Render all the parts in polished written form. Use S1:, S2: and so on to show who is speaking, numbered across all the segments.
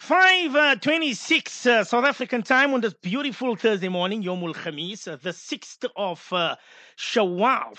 S1: 5:26 South African time on this beautiful Thursday morning, Yomul Khamis, the 6th of Shawwal,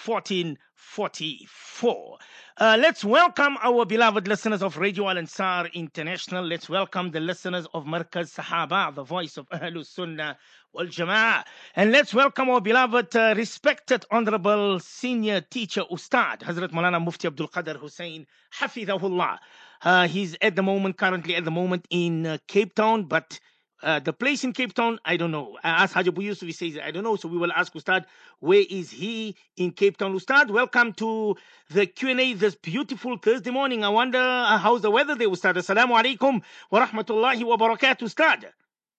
S1: 1444. Let's welcome our beloved listeners of Radio Al Ansar International. Let's welcome the listeners of Markaz Sahaba, the voice of Ahlus Sunnah wal Jama'ah. And let's welcome our beloved, respected, honorable senior teacher, Ustad, Hazrat Maulana Mufti Abdul Qadir Hussein, Hafidhahullah. He's currently at the moment in Cape Town, but the place in Cape Town, I don't know. As Hajj Abu Yusuf says, I don't know. So we will ask Ustad, where is he in Cape Town? Ustad, welcome to the Q&A this beautiful Thursday morning. I wonder how's the weather there, Ustad. Assalamu alaikum wa rahmatullahi wa barakatuh, Ustad.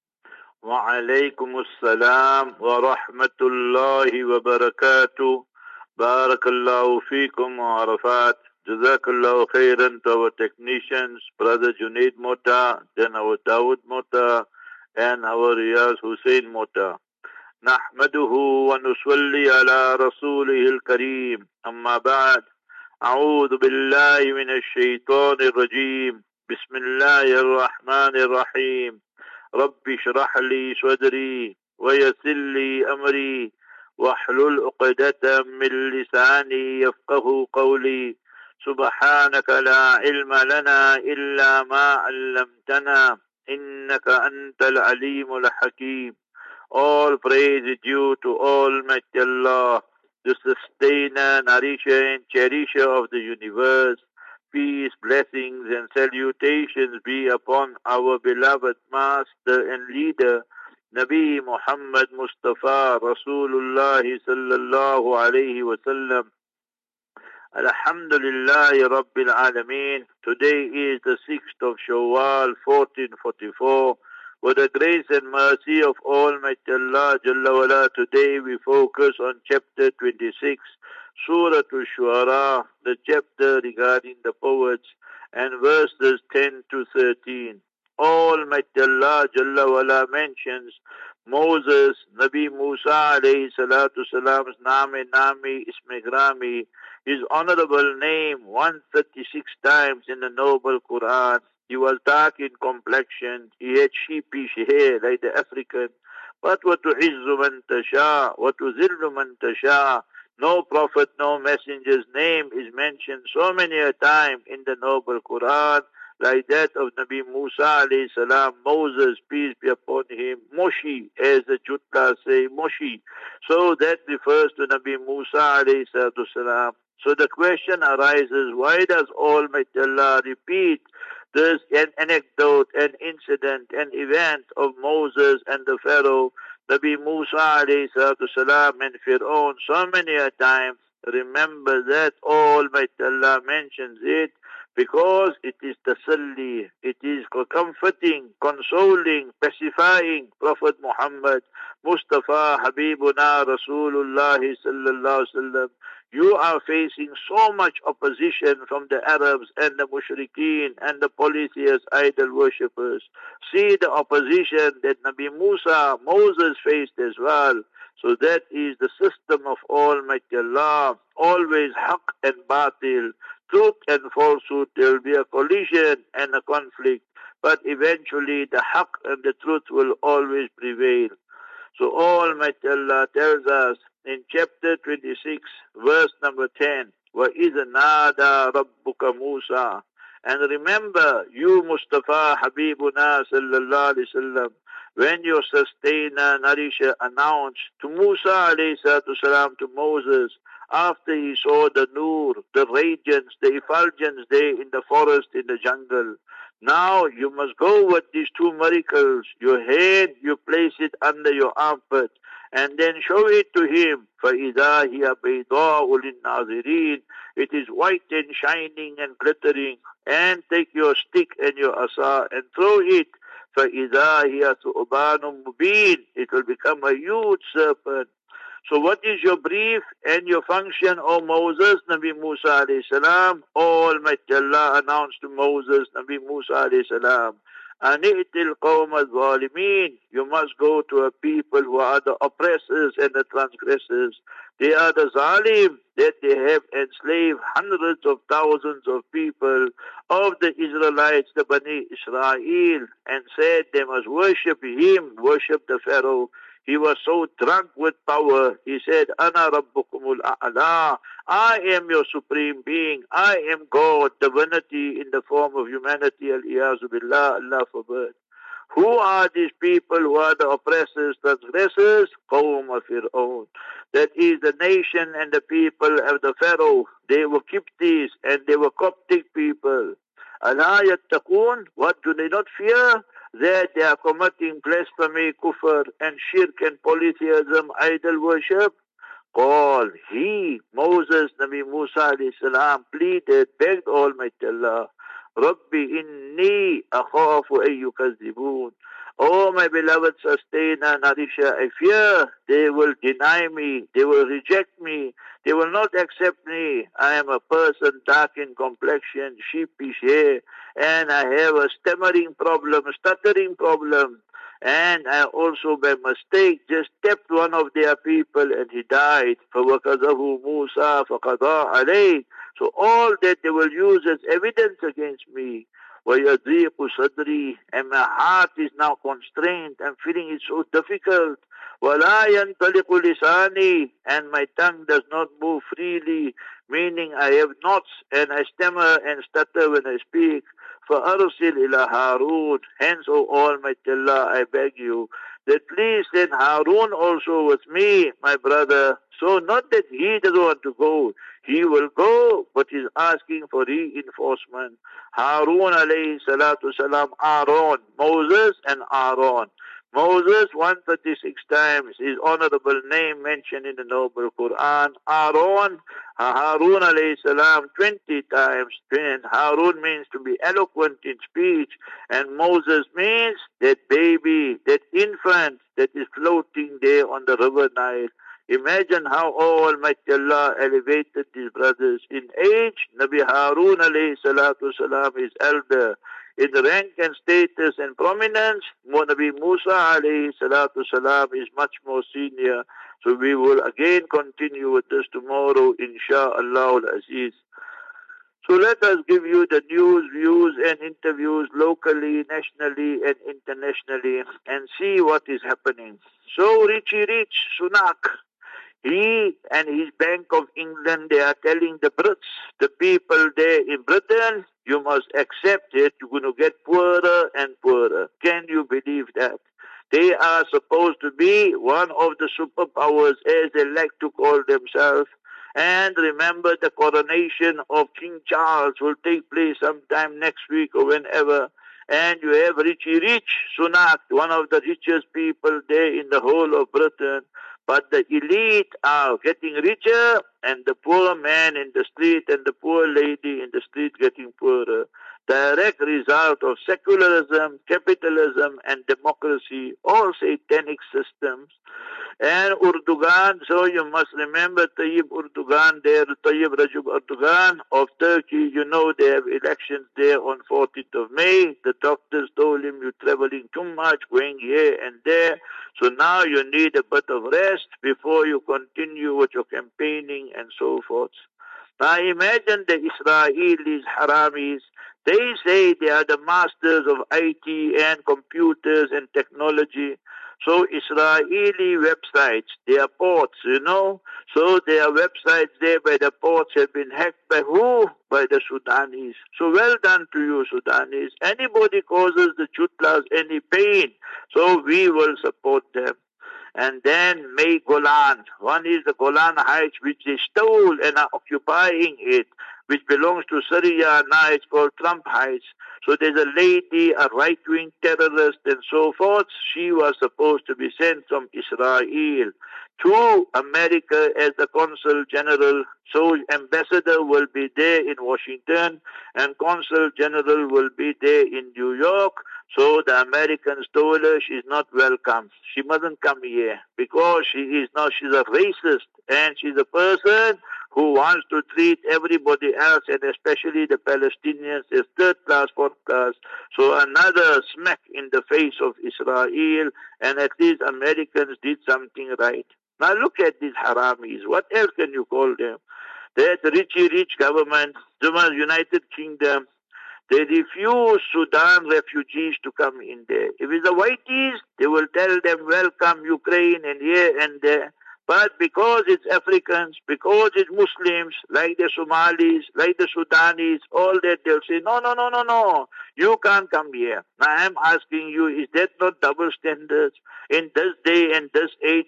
S2: وعليكم السلام ورحمة الله وبركاته. بارك الله فيكم وعرفات. Jazakallah khairan to our technicians, Brother Junaid Mota, then our Dawood Mota, and our Riyaz Hussein Mota. نحمده ونصلي على رسوله الكريم أما بعد أعوذ بالله من الشيطان الرجيم بسم الله الرحمن الرحيم رب اشرح لي صدري ويسر لي أمري واحلل عقدة من لساني يفقه قولي سبحانك لا علم لنا إلا ما علمتنا إنك أنت العليم الحكيم. All praise is due to Almighty Allah, the sustainer, nourisher and cherisher of the universe. Peace, blessings and salutations be upon our beloved master and leader, Nabi Muhammad Mustafa Rasulullah sallallahu alayhi wa sallam. Alhamdulillah Rabbil Alameen. Today is the 6th of Shawwal 1444. With the grace and mercy of Almighty Allah Jalla wala, today we focus on chapter 26, Surah Al-Shu'ara, the chapter regarding the poets, and verses 10 to 13. Almighty Allah Jalla wala mentions Moses, Nabi Musa alayhi salatu salam's Nami Ismi Grami, his honorable name 136 times in the noble Quran. He was dark in complexion, he had sheepish hair like the African. But وَتُعِزُّ مَن تَشَاءُ وَتُذِلُّ مَن تَشَاءُ. No prophet, no messenger's name is mentioned so many a time in the noble Quran, like that of Nabi Musa alayhi salam, Moses, peace be upon him, Moshi, as the Jutla say, Moshi. So that refers to Nabi Musa alayhi salam. So the question arises, why does Almighty Allah repeat this an anecdote, an incident, an event of Moses and the Pharaoh, Nabi Musa alayhi salam and Fir'aun so many a time? Remember that Almighty Allah mentions it because it is tasalli, it is comforting, consoling, pacifying Prophet Muhammad, Mustafa, Habibuna, Rasulullah sallallahu alaihi wasallam. You are facing so much opposition from the Arabs and the Mushrikeen and the polytheist idol worshippers. See the opposition that Nabi Musa, Moses faced as well. So that is the system of Almighty Allah. Always haqq and batil, truth and falsehood. There will be a collision and a conflict, but eventually the haqq and the truth will always prevail. So Almighty Allah tells us in chapter 26, verse number 10, وَإِذْ نَادَى رَبُّكَ مُوسَى. And remember, you Mustafa Habibuna sallallahu alayhi wasallam, when your sustainer, nourisher announced to Musa alayhi salatu salam, to Moses, after he saw the nur, the radiance, the effulgence there in the forest, in the jungle. Now you must go with these two miracles. Your head, you place it under your armpit, and then show it to him. فَإِذَا هِيَ بَيْضَاءُ لِلنَّاظِرِينَ. It is white and shining and glittering. And take your stick and your asa and throw it. فَإِذَا هِيَ ثُعْبَانٌ مُبِينٌ. It will become a huge serpent. So what is your brief and your function, O Moses, Nabi Musa alayhi salam? Almighty Allah announced to Moses, Nabi Musa alayhi salam, Ani'til qawm al-zalimin. You must go to a people who are the oppressors and the transgressors. They are the zalim that they have enslaved hundreds of thousands of people of the Israelites, the Bani Israel, and said they must worship him, worship the Pharaoh. He was so drunk with power. He said, Ana Rabbukumul A'la. I am your supreme being. I am God, divinity in the form of humanity. Al-Iyazu Billah, Allah forbid. Who are these people who are the oppressors, transgressors? Qawm of Fir'aun. That is the nation and the people of the Pharaoh. They were Kiptis and they were Coptic people. Allah yattaqun, what do they not fear? That they are committing blasphemy, kufr, and shirk and polytheism, idol worship. Call he, Moses, Nabi Musa alayhi salam, pleaded, begged Almighty Allah, Rabbi inni akhafu an yukazzibun. Oh, my beloved sustainer, nourisher, I fear they will deny me, they will reject me, they will not accept me. I am a person dark in complexion, sheepish hair, and I have a stammering problem, a stuttering problem. And I also by mistake just stepped one of their people and he died. فَوَكَذَهُ مُوسَى فَقَضَى عَلَيْهِ. So all that they will use as evidence against me. وَيَضِيقُ صَدْرِي. And my heart is now constrained. I'm feeling it so difficult. وَلَا يَنْطَلِقُ لِسَانِي. And my tongue does not move freely, meaning I have knots and I stammer and stutter when I speak. فَأَرْسِلْ إِلَى هَارُونَ. Hence, O Almighty Allah, I beg you that please send Harun also with me, my brother. So not that he doesn't want to go. He will go, but he's asking for reinforcement. Harun alayhi salatu salam, Aaron, Moses and Aaron. Moses 136 times, his honorable name mentioned in the Noble Quran. Aaron, Harun alayhi salam 20 times. And Harun means to be eloquent in speech. And Moses means that baby, that infant that is floating there on the river Nile. Imagine how Almighty Allah elevated these brothers. In age, Nabi Harun alayhi salatu salam is elder. In rank and status and prominence, Nabi Musa alayhi salatu salam is much more senior. So we will again continue with this tomorrow, insha'Allah al-Aziz. So let us give you the news, views and interviews locally, nationally and internationally and see what is happening. So Richie Rich, Sunak, he and his Bank of England, they are telling the Brits, the people there in Britain, you must accept it, you're going to get poorer and poorer. Can you believe that? They are supposed to be one of the superpowers, as they like to call themselves. And remember, the coronation of King Charles will take place sometime next week or whenever. And you have Richie Rich, Sunak, one of the richest people there in the whole of Britain. But the elite are getting richer and the poor man in the street and the poor lady in the street getting poorer. Direct result of secularism, capitalism and democracy, all satanic systems. And Erdogan, so you must remember Tayyip Erdogan there, Tayyip Recep Erdogan of Turkey. You know they have elections there on 14th of May. The doctors told him you're traveling too much, going here and there. So now you need a bit of rest before you continue with your campaigning and so forth. Now imagine the Israelis, Haramis. They say they are the masters of IT and computers and technology. So Israeli websites, their ports, you know. So their websites there by the ports have been hacked by who? By the Sudanese. So well done to you, Sudanese. Anybody causes the Chutlas any pain, so we will support them. And then May Golan. One is the Golan Heights, which they stole and are occupying it, which belongs to Syria. Now it's called Trump Heights. So there's a lady, a right-wing terrorist and so forth. She was supposed to be sent from Israel to America as the consul general. So ambassador will be there in Washington and consul general will be there in New York. So the Americans told her she's not welcome. She mustn't come here because she's a racist and she's a person who wants to treat everybody else and especially the Palestinians as third class, fourth class. So another smack in the face of Israel, and at least Americans did something right. Now look at these haramis. What else can you call them? That rich government, the United Kingdom, they refuse Sudan refugees to come in there. If it's the whiteys, they will tell them, welcome Ukraine and here and there. But because it's Africans, because it's Muslims, like the Somalis, like the Sudanese, all that, they'll say, no, no, no, no, no, you can't come here. Now I'm asking you, is that not double standards? In this day and this age,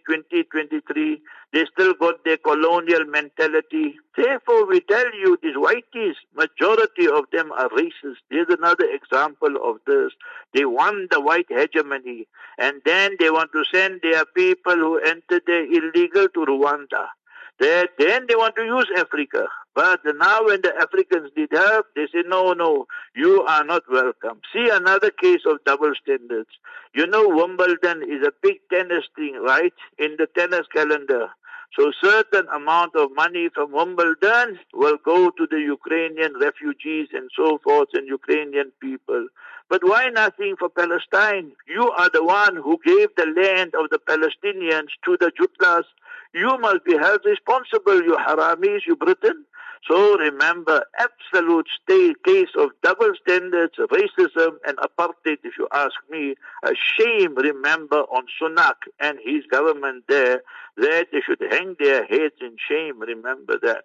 S2: 2023, they still got their colonial mentality. Therefore, we tell you, these whiteys, majority of them are racist. Here's another example of this. They want the white hegemony, and then they want to send their people who entered there illegal to Rwanda. Then they want to use Africa. But now when the Africans need help, they say, no, no, you are not welcome. See another case of double standards. You know Wimbledon is a big tennis thing, right, in the tennis calendar. So certain amount of money from Wimbledon will go to the Ukrainian refugees and so forth and Ukrainian people. But why nothing for Palestine? You are the one who gave the land of the Palestinians to the Jutlas. You must be held responsible, you haramis, you Britain. So remember, absolute case of double standards, racism and apartheid, if you ask me. A shame, remember, on Sunak and his government there, that they should hang their heads in shame, remember that.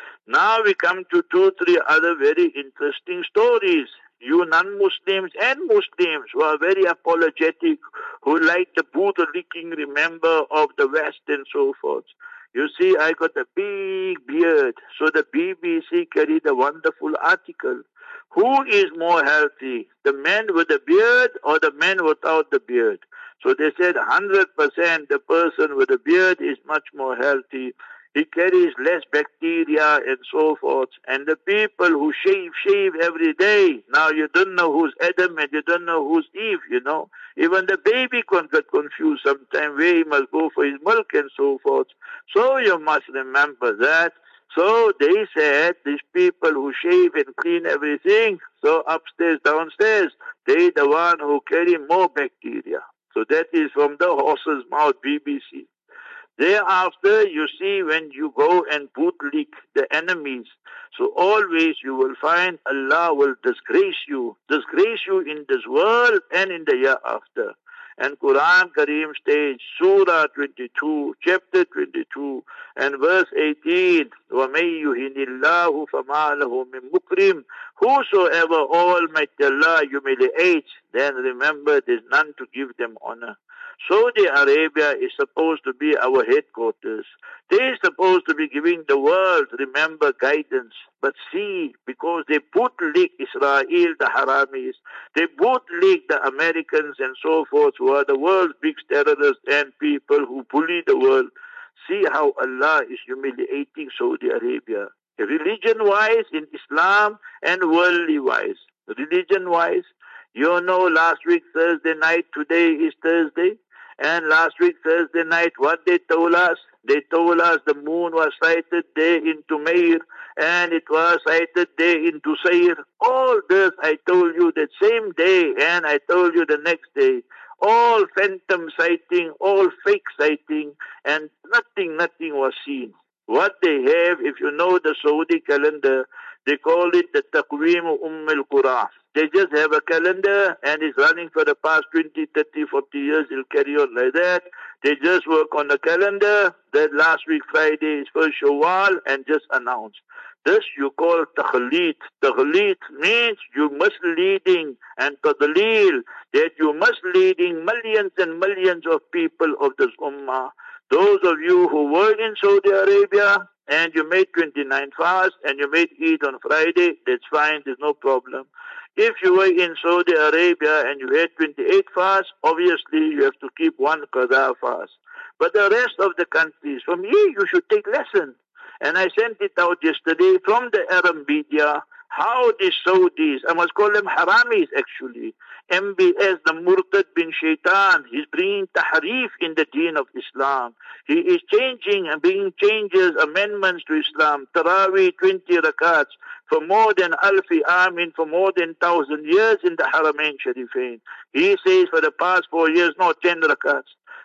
S2: Now we come to 2, 3 other very interesting stories. You non-Muslims and Muslims who are very apologetic, who like the boot-licking, remember, of the West and so forth. You see, I got a big beard. So the BBC carried a wonderful article. Who is more healthy, the man with the beard or the man without the beard? So they said 100% the person with the beard is much more healthy. He carries less bacteria and so forth. And the people who shave every day, now you don't know who's Adam and you don't know who's Eve, you know. Even the baby can get confused sometimes where he must go for his milk and so forth. So you must remember that. So they said these people who shave and clean everything, so upstairs, downstairs, they the one who carry more bacteria. So that is from the horse's mouth, BBC. Thereafter, you see, when you go and bootlick the enemies, so always you will find Allah will disgrace you in this world and in the year after. And Quran Kareem states, Surah 22, chapter 22, and verse 18, وَمَن يُهِنِ اللَّهُ فَمَا لَهُ مِن مُكْرِمٍ. Whosoever Almighty Allah humiliates, then remember there's none to give them honor. Saudi Arabia is supposed to be our headquarters. They're supposed to be giving the world, remember, guidance. But see, because they bootlick Israel, the Haramis, they bootlick the Americans and so forth, who are the world's big terrorists and people who bully the world. See how Allah is humiliating Saudi Arabia. Religion-wise, in Islam, and worldly-wise. Religion-wise, you know, last week Thursday night, today is Thursday. And last week, Thursday night, what they told us? They told us the moon was sighted there in Tumair, and it was sighted there in Tusair. All this I told you that same day, and I told you the next day. All phantom sighting, all fake sighting, and nothing was seen. What they have, if you know the Saudi calendar, they call it the Taqweem al-Qura. They just have a calendar and it's running for the past 20, 30, 40 years. It'll carry on like that. They just work on the calendar. That last week Friday is first Shawwal and just announce. This you call Takhleed. Takhleed means you misleading, and Tadleel, that you misleading millions and millions of people of this ummah. Those of you who were in Saudi Arabia and you made 29 fast and you made Eid on Friday, that's fine, there's no problem. If you were in Saudi Arabia and you had 28 fasts, obviously you have to keep one qada fast. But the rest of the countries, from here you should take lesson. And I sent it out yesterday from the Arab media, how the Saudis, I must call them Haramis actually, MBS, the Murtad bin Shaitan, he's bringing tahrif in the deen of Islam. He is changing and bringing changes, amendments to Islam. Taraweeh, 20 rakats, for more than Alfi Amin, for more than 1,000 years in the Haramain Sharifain. He says for the past 4 years, no, 10 rakats.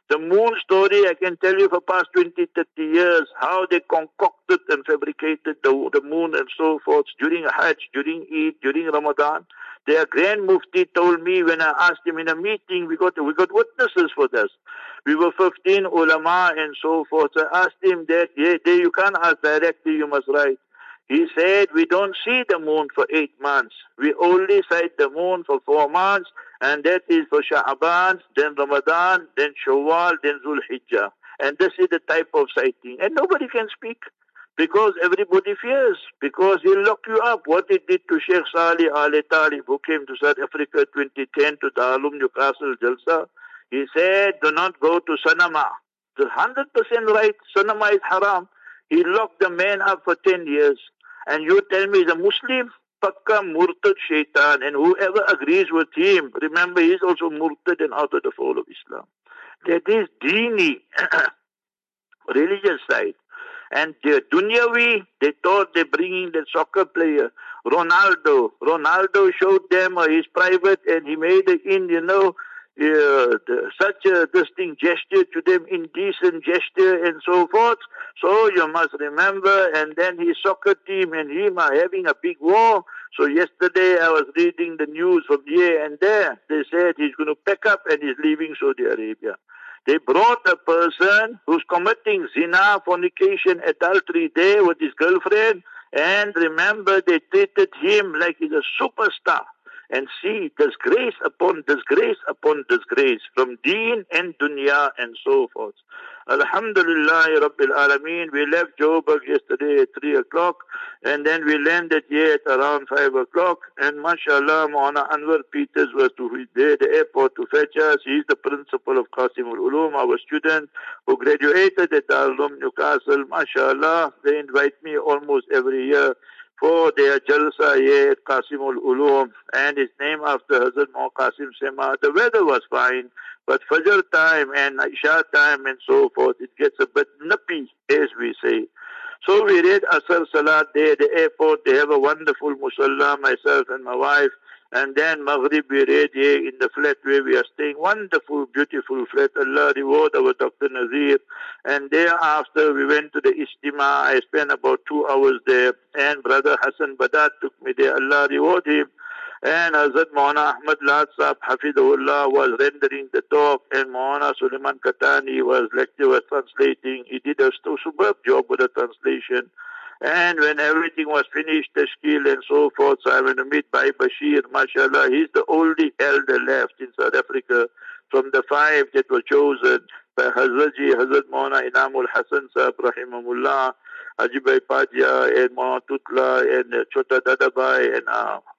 S2: The moon story, I can tell you for past 20, 30 years, how they concocted and fabricated the moon and so forth during Hajj, during Eid, during Ramadan. Their Grand Mufti told me when I asked him in a meeting, we got witnesses for this. We were 15 ulama and so forth. I asked him that, you can't ask directly, you must write. He said, we don't see the moon for 8 months. We only sight the moon for 4 months, and that is for Sha'ban, then Ramadan, then Shawwal, then Zul Hijjah. And this is the type of sighting. And nobody can speak because everybody fears, because he'll lock you up. What he did to Sheikh Salih Al Talib, who came to South Africa 2010 to Darul Newcastle Jalsa, he said, do not go to Sanama. The 100% right, Sanama is haram. He locked the man up for 10 years. And you tell me he's a Muslim? Pakka murtad shaitan. And whoever agrees with him, remember he's also murtad and out of the fold of Islam. That is dini, religious side. And the dunyawi, they thought they're bringing the soccer player, Ronaldo. Ronaldo showed them his private and he made it in, such a distinct gesture to them, indecent gesture and so forth. So you must remember, and then his soccer team and him are having a big war. So yesterday I was reading the news from here and there. They said he's going to pack up and he's leaving Saudi Arabia. They brought a person who's committing zina, fornication, adultery there with his girlfriend, and remember they treated him like he's a superstar. And see, disgrace upon disgrace upon disgrace from deen and dunya and so forth. Alhamdulillah Rabbil Alameen. We left Joburg yesterday at 3 o'clock and then we landed here at around 5 o'clock. And mashallah, Maulana Anwar Peters was there at the airport to fetch us. He's the principal of Qasimul Ulum, our student who graduated at Darul Newcastle. Mashallah, they invite me almost every year for their Jalsa here at Qasimul Ulum, and it's named after Hazrat Maulana Qasim Sema. The weather was fine, but Fajr time and Isha time and so forth, it gets a bit nippy, as we say. So we read Asr Salat there at the airport. They have a wonderful musalla, myself and my wife. And then Maghrib we read here in the flat where we are staying. Wonderful, beautiful flat. Allah reward our Dr. Nazir. And thereafter we went to the Istima. I spent about 2 hours there. And Brother Hassan Badat took me there. Allah reward him. And Hazrat Maulana Ahmad Lad Sahab Hafidahullah was rendering the talk, and Maulana Suleiman Katani was translating. He did a superb job with the translation. And when everything was finished, Tashkil and so forth, so I went to meet Bhai Bashir, mashallah. He's the only elder left in South Africa from the 5 that were chosen by Hazrat Maulana Inamul Hassan Sahab, Rahimahullah, Haji Bhai Padya, and Maulana Tutla, and Chota Dadabai, and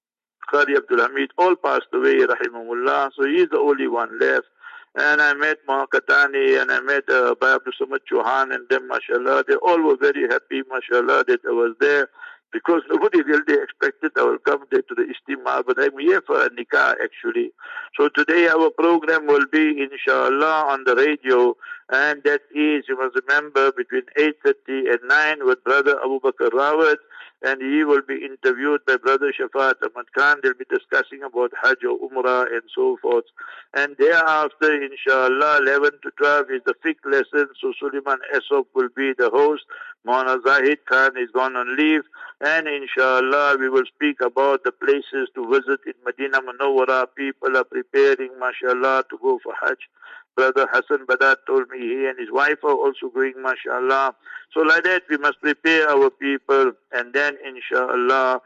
S2: Qari Abdul Hamid, all passed away, Rahimahullah. So he's the only one left. And I met Maulana Katani and I met Bhai Abdul Samad Chauhan and them, mashallah. They all were very happy, mashallah, that I was there because nobody really expected I will come there to the Istima, but I'm here for a nikah actually. So today our program will be, inshallah, on the radio, and that is, you must remember, between 8:30 and 9 with Brother Abu Bakr Rawat, and he will be interviewed by Brother Shafat Ahmad Khan. They'll be discussing about Hajj or Umrah and so forth. And thereafter, inshallah, 11 to 12 is the fiqh lesson. So Suleiman Esop will be the host. Maulana Zahid Khan is gone on leave. And inshallah, we will speak about the places to visit in Medina Munawwara. People are preparing, mashallah, to go for Hajj. Brother Hassan Badat told me he and his wife are also going, mashallah. So like that, we must prepare our people. And then, inshallah,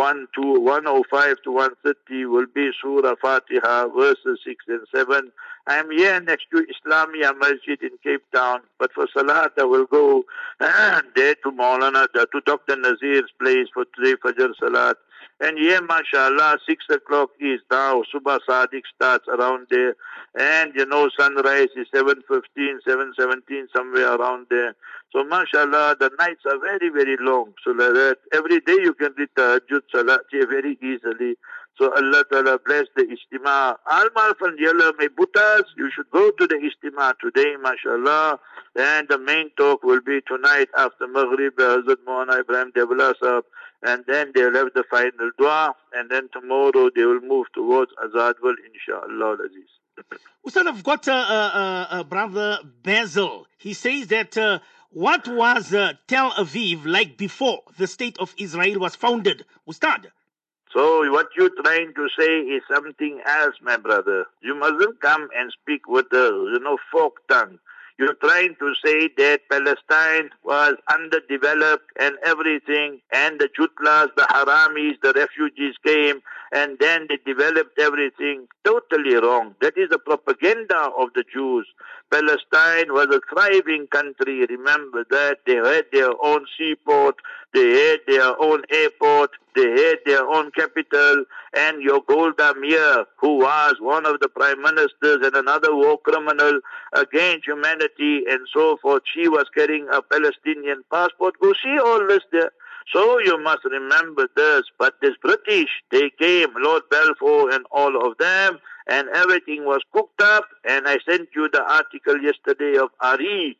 S2: 105 to 130 will be Surah Fatiha, verses 6 and 7. I am here next to Islamia Masjid in Cape Town, but for Salat I will go there to Maulana, to Dr. Nazir's place for today Fajr Salat. And here, mashallah, 6 o'clock is now, Subha Sadiq starts around there. And, sunrise is 7:15, 7:17, somewhere around there. So, mashallah, the nights are very, very long. So, like that, every day you can read Tahajjud Salat very easily. So, Allah Ta'ala bless the Istima. Al-Malf and Yalla may butas. You should go to the Istima today, mashallah. And the main talk will be tonight after Maghrib, Hazrat Maulana Ibrahim Devla Sahab. and then they'll have the final dua, and then tomorrow they will move towards Azadwal, inshallah Aziz.
S1: Ustad, I've got brother Basil. He says that what was Tel Aviv like before the state of Israel was founded? Ustad.
S2: So what you're trying to say is something else, my brother. You mustn't come and speak with a, fork tongue. You're trying to say that Palestine was underdeveloped and everything, and the Jutlas, the Haramis, the refugees came, and then they developed everything. Totally wrong. That is the propaganda of the Jews. Palestine was a thriving country. Remember that. They had their own seaport, they had their own airport, they had their own capital, and your Golda Meir, who was one of the prime ministers and another war criminal against humanity and so forth, she was carrying a Palestinian passport. Go see all this there. So you must remember this. But this British, they came, Lord Balfour and all of them, and everything was cooked up. And I sent you the article yesterday of Ari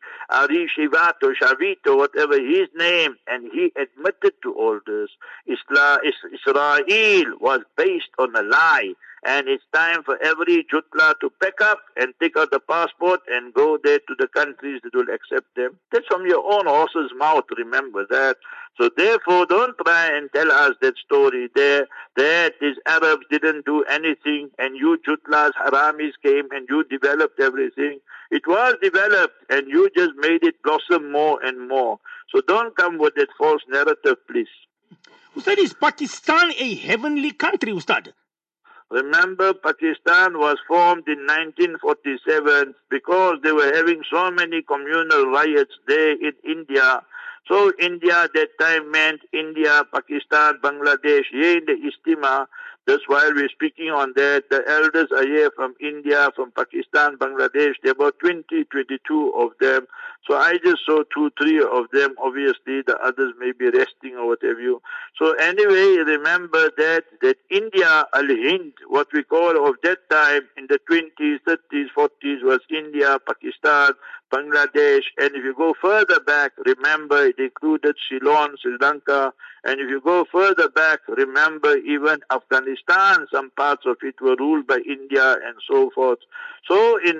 S2: Shavito, whatever his name, and he admitted to all this. Israel was based on a lie. And it's time for every Jutla to pack up and take out the passport and go there to the countries that will accept them. That's from your own horse's mouth, remember that. So therefore, don't try and tell us that story there, that these Arabs didn't do anything and you Jutlas, Haramis came and you developed everything. It was developed and you just made it blossom more and more. So don't come with that false narrative, please.
S1: Ustad, is Pakistan a heavenly country, Ustad?
S2: Remember, Pakistan was formed in 1947 because they were having so many communal riots there in India. So India at that time meant India, Pakistan, Bangladesh, here in the Istima. That's why we're speaking on that. The elders are here from India, from Pakistan, Bangladesh. There are about 22 of them. So I just saw 2-3 of them. Obviously, the others may be resting or whatever you. So anyway, remember that India, Al-Hind, what we call of that time in the 20s, 30s, 40s was India, Pakistan, Bangladesh. And if you go further back, remember it included Ceylon, Sri Lanka. And if you go further back, remember even Afghanistan, some parts of it were ruled by India and so forth. So in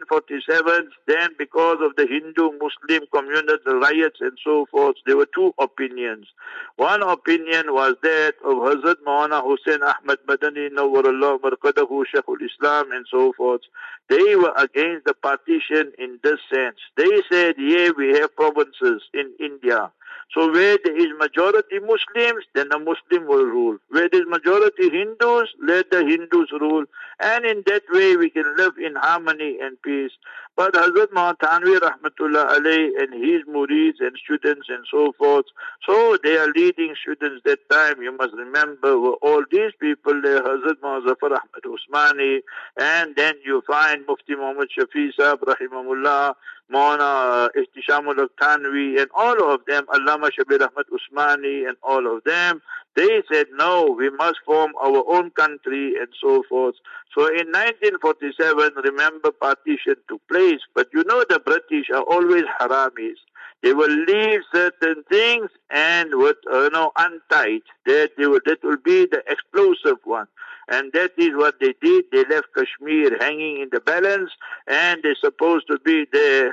S2: 1947, then because of the Hindu-Muslim communal riots and so forth, there were two opinions. One opinion was that of Hazrat Maulana Hussain Ahmad Madani, Nawwarallah Marqadahu, Shaykhul Islam and so forth. They were against the partition in this sense. They said, yeah, we have provinces in India. So where there is majority Muslims, then the Muslim will rule. Where there is majority Hindus, let the Hindus rule. And in that way we can live in harmony and peace. But Hazrat Maulana Thanvi Rahmatullah Alayhi and his murids and students and so forth, so they are leading students that time, you must remember, were all these people there, Hazrat Maulana Zafar Ahmad Usmani, and then you find Mufti Muhammad Shafi Sahib Rahimahullah, Maulana Ihtishamul Thanvi, and all of them, Allama Shabir Ahmad Usmani and all of them, they said, no, we must form our own country and so forth. So in 1947, remember, partition took place. But you know the British are always haramis. They will leave certain things and would, untied. That will be the explosive one. And that is what they did. They left Kashmir hanging in the balance, and they're supposed to be there,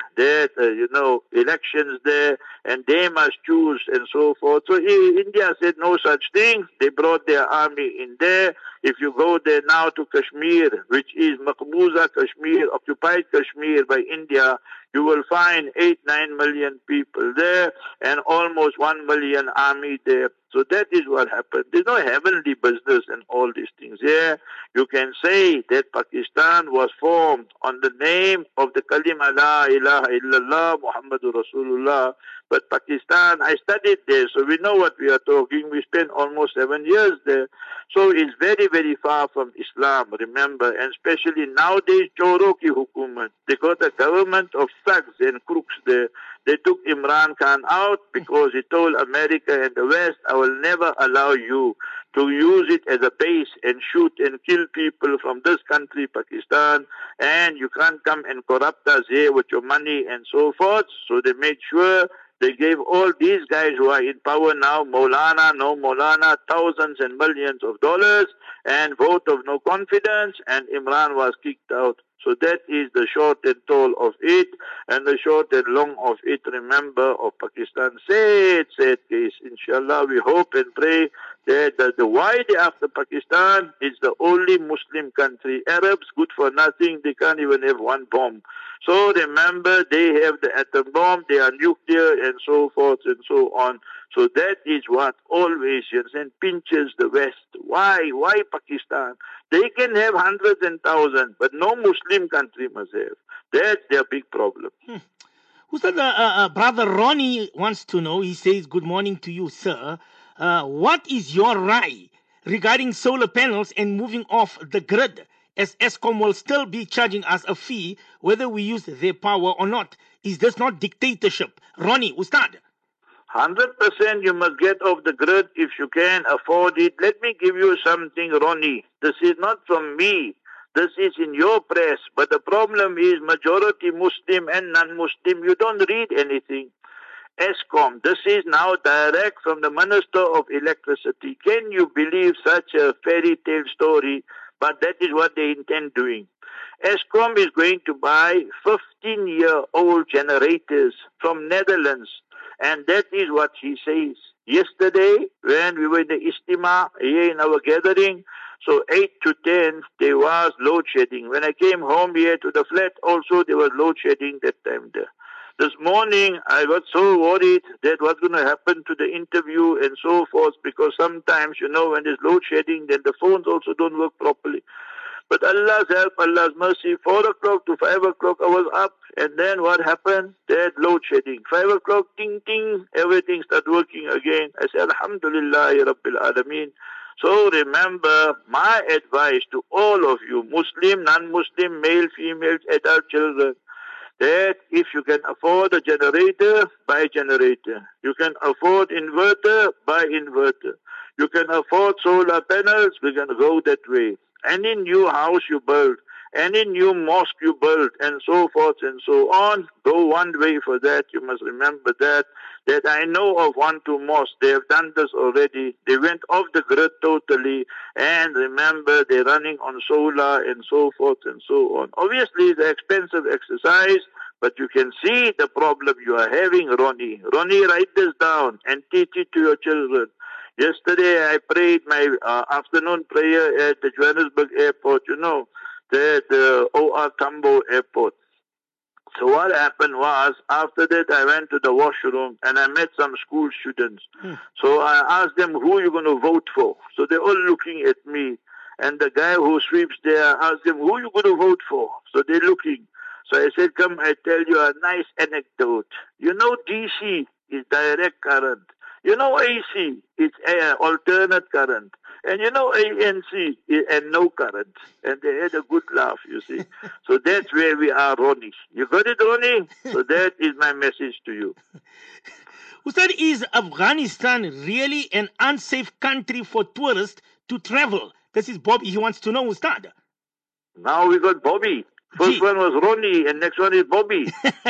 S2: elections there, and they must choose and so forth. So India said no such thing. They brought their army in there. If you go there now to Kashmir, which is Maqbooza Kashmir, occupied Kashmir by India, you will find 8-9 million people there and almost 1 million army there. So that is what happened. There's no heavenly business and all these things here. You can say that Pakistan was formed on the name of the Kalima La ilaha illallah Muhammadur Rasulullah. But Pakistan, I studied there, so we know what we are talking. We spent almost 7 years there. So it's very, very far from Islam, remember. And especially nowadays, Choro ki hukumat. They got a government of thugs and crooks there. They took Imran Khan out because he told America and the West, I will never allow you to use it as a base and shoot and kill people from this country, Pakistan, and you can't come and corrupt us here with your money and so forth. So they made sure They gave all these guys who are in power now, Maulana, no Maulana, thousands and millions of dollars, and vote of no confidence, and Imran was kicked out. So that is the short and tall of it, and the short and long of it, remember, of Pakistan. Sad case. Inshallah, we hope and pray that the why they after Pakistan is the only Muslim country. Arabs, good for nothing, they can't even have one bomb. So remember, they have the atom bomb, they are nuclear, and so forth and so on. So that is what always and pinches the West. Why? Why Pakistan? They can have hundreds and thousands, but no Muslim country must have. That's their big problem.
S1: Ustad, Brother Ronnie wants to know, he says, good morning to you, sir. What is your Rai regarding solar panels and moving off the grid, as Eskom will still be charging us a fee whether we use their power or not? Is this not dictatorship? Ronnie, Ustad.
S2: 100% you must get off the grid if you can afford it. Let me give you something, Ronnie. This is not from me. This is in your press. But the problem is majority Muslim and non-Muslim, you don't read anything. Eskom, this is now direct from the Minister of Electricity. Can you believe such a fairy tale story? But that is what they intend doing. Eskom is going to buy 15-year-old generators from Netherlands. And that is what he says. Yesterday, when we were in the Istima, here in our gathering, so 8 to 10, there was load shedding. When I came home here to the flat, also there was load shedding that time there. This morning, I was so worried that what's going to happen to the interview and so forth, because sometimes, you know, when there's load shedding, then the phones also don't work properly. But Allah's help, Allah's mercy, 4 o'clock to 5 o'clock I was up, and then what happened? They had load shedding. 5 o'clock, ting, ting, everything started working again. I said, Alhamdulillah, Rabbil Alameen. So remember, my advice to all of you, Muslim, non-Muslim, male, females, adult children, that if you can afford a generator, buy generator. You can afford inverter, buy inverter. You can afford solar panels, we can go that way. Any new house you build, any new mosque you build, and so forth and so on, go one way for that. You must remember that I know of 1-2 mosques. They have done this already. They went off the grid totally, and remember, they're running on solar and so forth and so on. Obviously, it's an expensive exercise, but you can see the problem you are having, Ronnie. Ronnie, write this down and teach it to your children. Yesterday, I prayed my afternoon prayer at the Johannesburg airport, you know, the O.R. Tambo airport. So what happened was, after that, I went to the washroom and I met some school students. So I asked them, who are you going to vote for? So they're all looking at me. And the guy who sweeps there, I asked them, who are you going to vote for? So they're looking. So I said, come, I tell you a nice anecdote. You know, DC is direct current. You know, AC, it's alternate current. And you know, ANC, and no current. And they had a good laugh, you see. So that's where we are, Ronnie. You got it, Ronnie? So that is my message to you.
S1: Ustad, is Afghanistan really an unsafe country for tourists to travel? This is Bobby. He wants to know, Ustad.
S2: Now we got Bobby. First one was Ronnie, and next one is Bobby.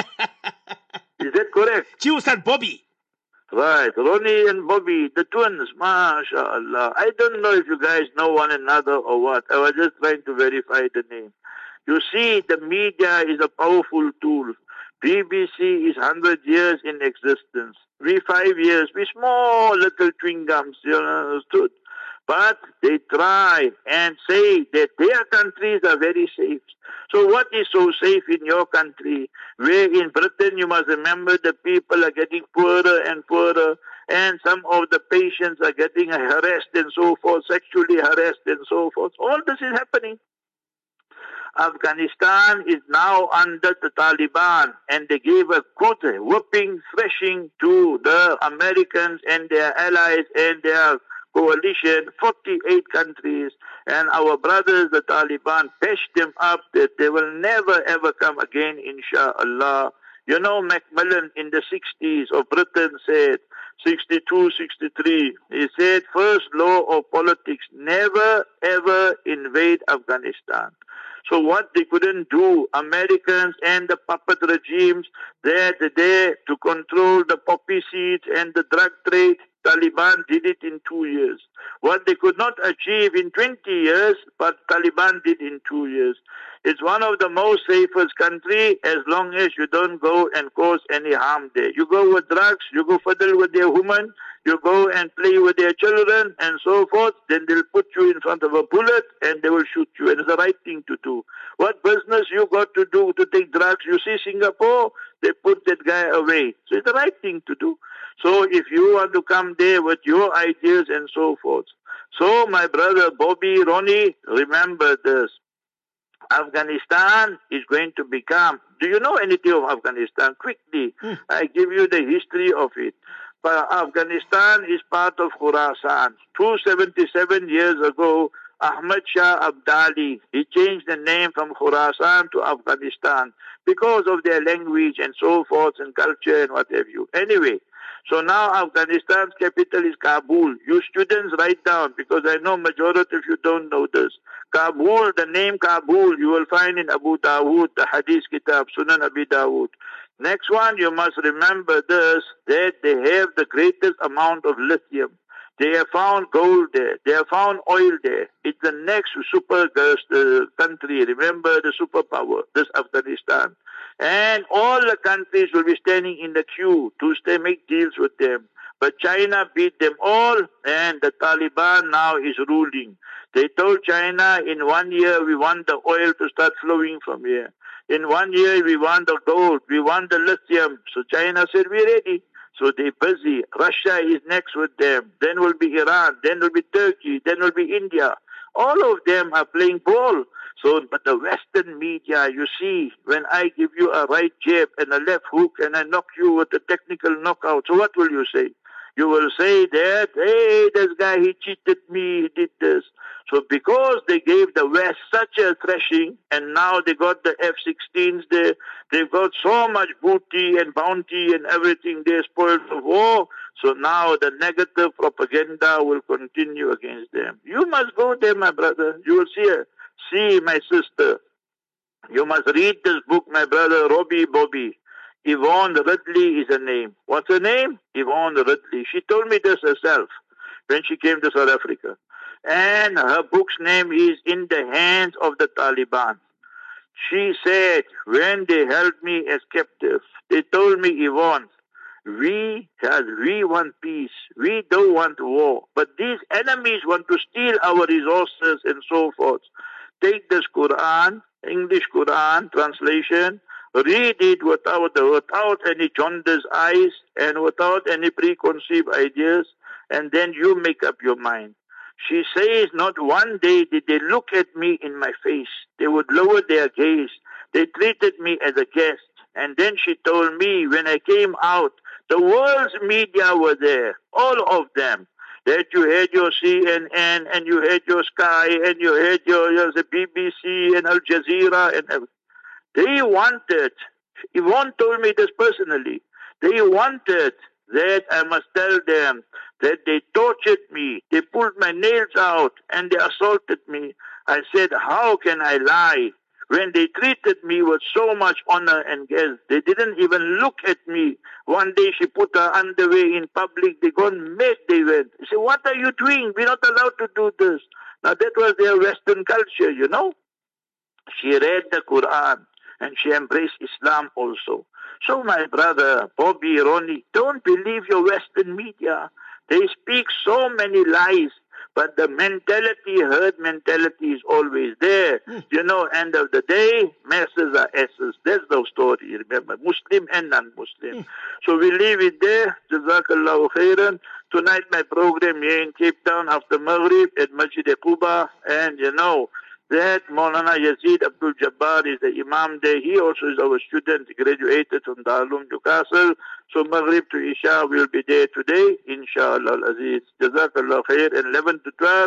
S2: Is that correct?
S1: Ustad, Bobby.
S2: Right, Ronnie and Bobby, the twins, mashallah. I don't know if you guys know one another or what. I was just trying to verify the name. You see, the media is a powerful tool. BBC is 100 years in existence. We 5 years, we small little chewing gums, you understood. But they try and say that their countries are very safe. So what is so safe in your country? Where in Britain, you must remember, the people are getting poorer and poorer, and some of the patients are getting harassed and so forth, sexually harassed and so forth. All this is happening. Afghanistan is now under the Taliban, and they gave a good whooping, thrashing to the Americans and their allies and their coalition, 48 countries, and our brothers, the Taliban, patched them up that they will never ever come again, inshallah. You know, Macmillan in the 60s of Britain said, 62, 63, he said, first law of politics, never ever invade Afghanistan. So what they couldn't do, Americans and the puppet regimes, they're there to control the poppy seeds and the drug trade. Taliban did it in 2 years. What they could not achieve in 20 years, but Taliban did in 2 years. It's one of the most safest country as long as you don't go and cause any harm there. You go with drugs, you go fiddle with their women, you go and play with their children and so forth, then they'll put you in front of a bullet and they will shoot you. And it's the right thing to do. What business you got to do to take drugs? You see Singapore, they put that guy away. So it's the right thing to do. So if you want to come there with your ideas and so forth. So my brother Bobby, Ronnie, remember this. Afghanistan is going to become, do you know anything of Afghanistan? Quickly, I give you the history of it. But Afghanistan is part of Khorasan. 277 years ago, Ahmad Shah Abdali, he changed the name from Khorasan to Afghanistan because of their language and so forth and culture and what have you. Anyway, so now Afghanistan's capital is Kabul. You students write down because I know majority of you don't know this. Kabul, the name Kabul, you will find in Abu Dawood, the Hadith Kitab, Sunan Abi Dawood. Next one, you must remember this, that they have the greatest amount of lithium. They have found gold there. They have found oil there. It's the next super country. Remember the superpower, this Afghanistan. And all the countries will be standing in the queue to make deals with them. But China beat them all, and the Taliban now is ruling. They told China, in 1 year we want the oil to start flowing from here. In 1 year we want the gold, we want the lithium. So China said, we're ready. So they're busy. Russia is next with them. Then will be Iran. Then will be Turkey. Then will be India. All of them are playing ball. So, but the Western media, you see, when I give you a right jab and a left hook and I knock you with a technical knockout, so what will you say? You will say that, hey, this guy, he cheated me, he did this. So because they gave the West such a thrashing, and now they got the F-16s there, they've got so much booty and bounty and everything there, spoiled of war. So now the negative propaganda will continue against them. You must go there, my brother. You will see, my sister. You must read this book, my brother, Robbie Bobby. Yvonne Ridley is her name. What's her name? Yvonne Ridley. She told me this herself when she came to South Africa. And her book's name is In the Hands of the Taliban. She said, when they held me as captive, they told me, Yvonne, we want peace. We don't want war. But these enemies want to steal our resources and so forth. Take this Quran, English Quran translation, read it without any jaundiced eyes and without any preconceived ideas, and then you make up your mind. She says not one day did they look at me in my face. They would lower their gaze. They treated me as a guest. And then she told me when I came out, the world's media were there, all of them. That you had your CNN and you had your Sky and you had your the BBC and Al Jazeera and everything. They wanted, Yvonne told me this personally, they wanted that I must tell them that they tortured me, they pulled my nails out and they assaulted me. I said, how can I lie when they treated me with so much honor and guilt? They didn't even look at me. One day she put her underwear in public, they gone mad, they went. I said, what are you doing? We're not allowed to do this. Now that was their Western culture, you know. She read the Quran and she embraced Islam also. So my brother, Bobby, Ronnie, don't believe your Western media. They speak so many lies, but the mentality, herd mentality is always there. You know, end of the day, masses are asses. That's the story, remember, Muslim and non-Muslim. So we leave it there. Jazakallahu khairan. Tonight my program here in Cape Town after Maghrib at Masjid Quba, and you know, that Maulana Yazid Abdul Jabbar is the Imam there. He also is our student, graduated from Darul Newcastle. So Maghrib to Isha will be there today, Inshallah Aziz. Jazakallah khair. And 11 to 12,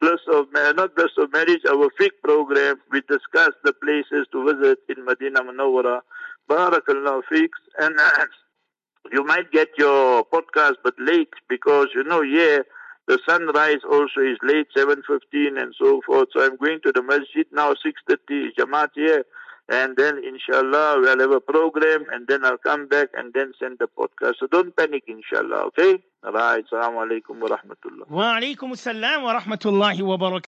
S2: not plus of marriage, our fiqh program, we discuss the places to visit in Medina Munawwara. Barakallah fiqh. And you might get your podcast but late because, you know, yeah, The sunrise also is late, 7:15 and so forth. So I'm going to the masjid now, 6:30 Jamaat here. And then inshallah we'll have a program and then I'll come back and then send the podcast. So don't panic inshallah, okay? Alright, assalamu alaikum wa rahmatullah.
S1: Wa alaikum assalam wa rahmatullahi wa barakatuh.